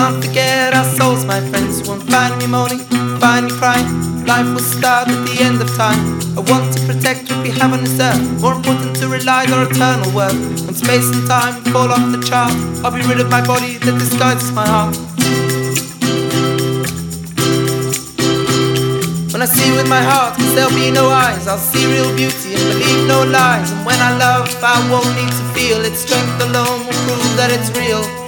can't forget our souls, my friends. Won't find me moaning, find me crying. Life will start at the end of time. I want to protect what we have on this earth. More important to realize our eternal worth. When space and time fall off the chart, I'll be rid of my body that disguises my heart. When I see with my heart, cause there'll be no eyes, I'll see real beauty and believe no lies. And when I love, I won't need to feel it. Strength alone will prove that it's real.